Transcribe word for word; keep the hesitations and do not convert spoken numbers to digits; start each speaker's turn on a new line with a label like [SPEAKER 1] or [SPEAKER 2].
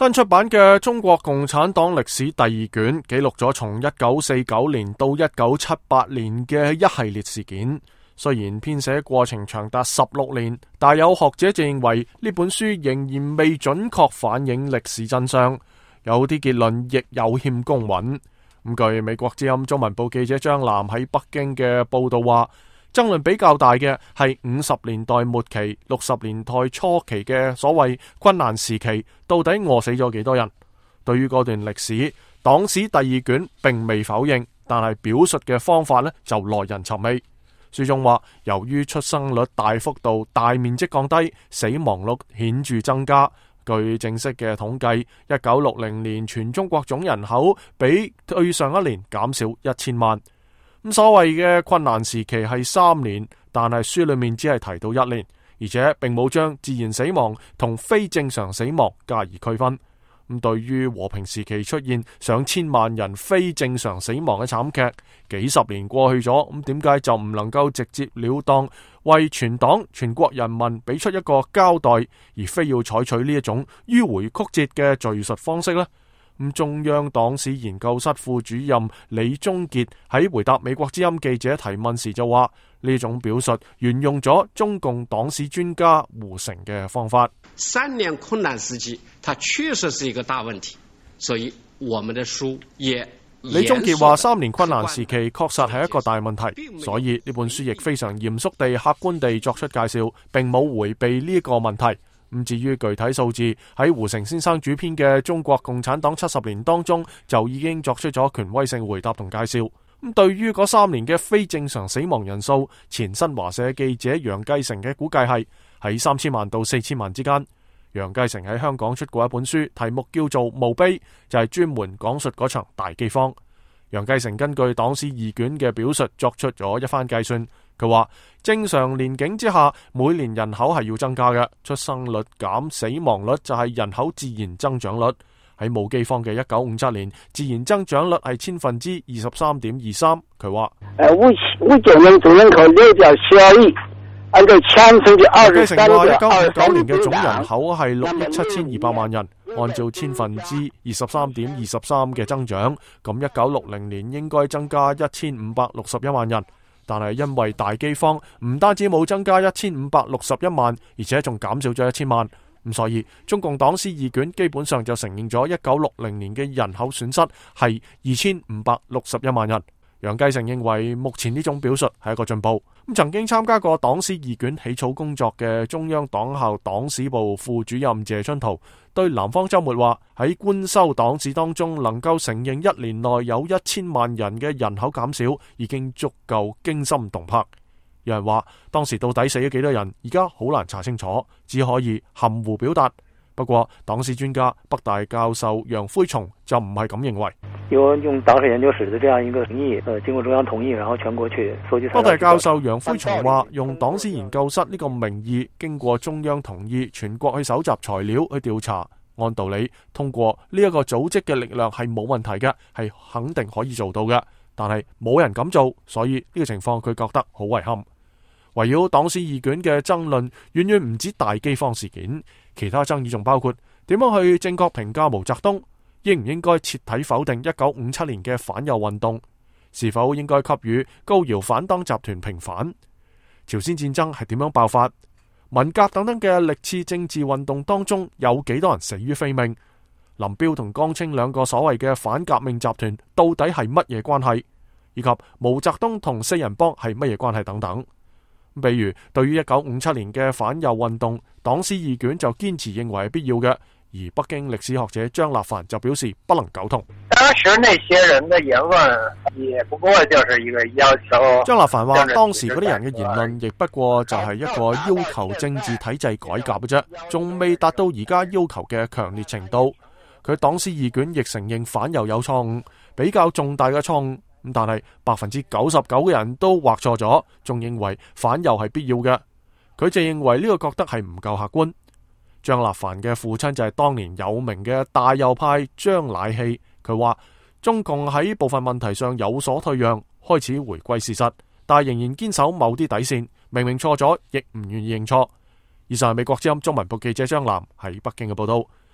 [SPEAKER 1] 新出版嘅《中國共產黨歷史》第二卷，記錄咗從一九四九年到一九七八年嘅一系列事件。雖然編寫過程長達十六年，但有學者就認為呢本書仍然未準確反映歷史真相，有啲結論亦有欠公允。咁據美國之音中文部記者張楠喺北京嘅報道話，爭論比較大嘅係五十年代末期、六十年代初期嘅所謂困難時期，到底餓死咗幾多人？對於嗰段歷史，黨史第二卷並未否認，但係表述嘅方法呢就耐人尋味。書中話，由於出生率大幅度、大面積降低，死亡率顯著增加。據正式嘅統計，一九六零年全中國總人口比對上一年減少一千萬。咁所謂嘅困難時期係三年，但係書裏面只係提到一年，而且並冇將自然死亡同非正常死亡加以區分。咁對於和平時期出現上千萬人非正常死亡嘅慘劇，幾十年過去咗，咁點解就唔能夠直接了當為全黨全國人民俾出一個交代，而非要採取呢一種迂回曲折嘅敘述方式呢？咁中央黨史研究室副主任李宗傑喺回答美國之音記者提問時就話，呢種表述沿用咗中共黨史專家胡成嘅方法。
[SPEAKER 2] 三年困難時期，它確實是一個大問題，所以我們的書也
[SPEAKER 1] 李宗傑話，三年困難時期確實係一個大問題，所以呢本書亦非常嚴肅地、客觀地作出介紹，並冇回避呢個問題。咁至於具體數字，喺胡成先生主編嘅《中國共產黨七十年》當中就已經作出咗權威性回答同介紹。咁對於嗰三年嘅非正常死亡人數，前新華社記者楊繼成嘅估計係喺三千萬到四千萬之間。楊繼成喺香港出過一本書，題目叫做《墓碑》，就係專門講述嗰場大饑荒。楊繼成根據黨史二卷嘅表述作出咗一番計算。佢話正常年景之下，每年人口係要增加嘅，出生率減，死亡率就係人口自然增長率。喺冇饑荒嘅一九五七年，自然增長率係千分之二十三點二三。佢話
[SPEAKER 3] 誒，五五九年總人口六點七二億，按照千分之二十三點二三。
[SPEAKER 1] 一九五九年嘅總人口係六億七千二百萬人，按照千分之二十三點二十三嘅增長，咁一九六零年應該增加一千五百六十一萬人。但係因為大饑荒，唔單止冇增加一千五百六十一萬，而且仲減少咗一千萬。咁所以中共黨史二卷基本上就承認咗一九六零年嘅人口損失係二千五百六十一萬人。楊繼成認為目前呢種表述係一個進步。咁曾經參加過黨史二卷起草工作嘅中央黨校黨史部副主任謝春濤對南方周末話，喺官修黨史當中能夠承認一年內有一千萬人嘅人口減少，已經足夠驚心動魄。有人話當時到底死咗幾多人，而家好難查清楚，只可以含糊表達。不過黨史專家北大教授楊輝松就唔係咁認為。
[SPEAKER 3] 有用黨史研究室的這樣一個同意，呃，經過中央同意，然後全國去搜集。
[SPEAKER 1] 北大教授楊輝松話，用黨史研究室呢個名義，經過中央同意，全國去搜集材料去調查。按道理，通過呢一個組織嘅力量係冇問題嘅，係肯定可以做到嘅。但係冇人咁做，所以呢個情況佢覺得好遺憾。圍繞黨史二卷嘅爭論遠遠唔止大饑荒事件，其他爭議仲包括點樣去正確評價毛澤東，應唔應該徹底否定一九五七年嘅反右運動，是否應該給予高瑤反黨集團平反，朝鮮戰爭係點樣爆發，文革等等嘅歷次政治運動當中有幾多人死於非命，林彪同江青兩個所謂嘅反革命集團到底係乜嘢關係，以及毛澤東同四人幫係乜嘢關係等等。比如對於一九五七年嘅反右運動，黨史二卷就堅持認為係必要嘅，而北京歷史學者張立凡就表示不能苟同。
[SPEAKER 4] 當時那些人的言論也不過就是一個要求。
[SPEAKER 1] 張立凡話當時嗰啲人嘅言論亦不過就係一個要求政治體制改革嘅啫，仲未達到而家要求嘅強烈程度。佢黨史二卷亦承認反右有錯誤，比較重大嘅錯誤。咁但係百分之九十九嘅人都畫錯咗，仲認為反右係必要嘅。佢就認為呢個覺得係唔夠客觀。張立凡嘅父親就係當年有名嘅大右派張乃器，佢話中共喺部分問題上有所退讓，開始回歸事實，但係仍然堅守某啲底線，明明錯咗亦唔願意認錯。以上係美國之音中文部記者張楠喺北京嘅報道。